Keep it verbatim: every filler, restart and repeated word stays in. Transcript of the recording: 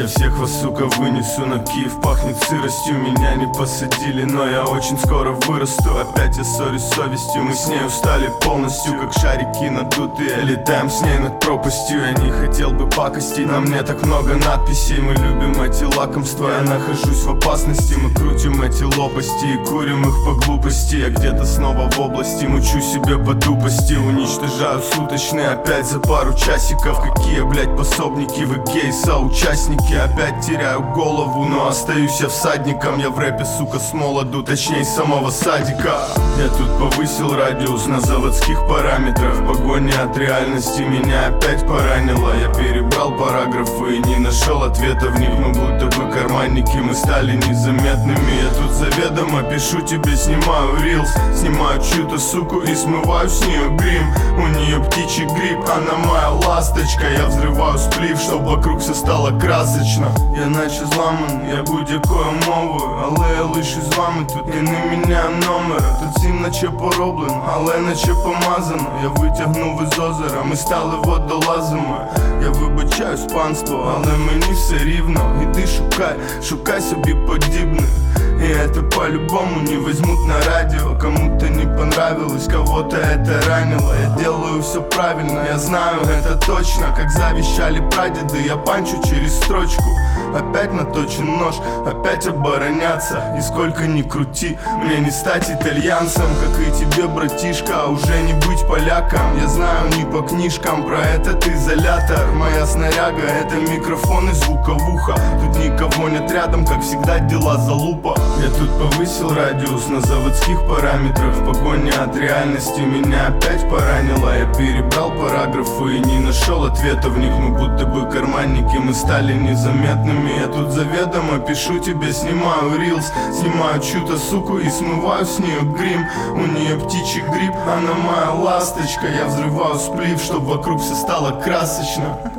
всех вас, сука, вынесу, но Киев пахнет сыростью. Меня не посадили, но я очень скоро вырасту. Опять я ссорюсь с совестью, мы с ней устали полностью, как шарики надутые, летаем с ней над пропастью. Я не хотел бы пакостей, на мне так много надписей. Мы любим эти лакомства, я нахожусь в опасности. Мы крутим эти лопасти и курим их по глупости. Я где-то снова в области, мучу себе по тупости. Уничтожаю суточные опять за пару часиков. Какие, блять, пособники, вы гей-соучастники. Опять теряю голову, но остаюсь я всадником. Я в рэпе, сука, с молоду, точнее с самого садика. Я тут повысил радиус на заводских параметрах. В погоне от реальности меня опять поранило. Я перебрал параграфы и не нашел ответа в них. Мы будто бы карманники, мы стали незаметными. Я тут заведомо пишу тебе, снимаю рилс, снимаю чью-то суку и смываю с нее грим. У нее птичий грипп, она моя ласточка. Я взрываю сплив, чтоб вокруг все стало красочно. Я наче зламан, я будь-якою мовою, але я лише з вами, тут я не міняю номера. Тут всім наче пороблено, але наче помазано. Я витягнув із озера, ми стали водолазами. Я вибачаюсь, панство, але мені все рівно. Іди шукай, шукай собі подібних. И это по-любому не возьмут на радио. Кому-то не понравилось, кого-то это ранило. Я делаю все правильно, я знаю это точно. Как завещали прадеды, я панчу через строчку. Опять наточен нож, опять обороняться. И сколько ни крути, мне не стать итальянцем, как и тебе, братишка, а уже не быть поляком. Я знаю не по книжкам про этот изолятор. Моя снаряга — это микрофон и звуковуха. Тут никого нет рядом, как всегда дела залупа. Я тут повысил радиус на заводских параметрах. В погоне от реальности меня опять поранило. Я перебрал параграфы и не нашел ответа в них. Мы будто бы карманники, мы стали незаметными. Я тут заведомо пишу тебе, снимаю рилс, снимаю чью-то суку и смываю с нее грим. У нее птичий грипп, она моя ласточка. Я взрываю сплив, чтоб вокруг все стало красочно.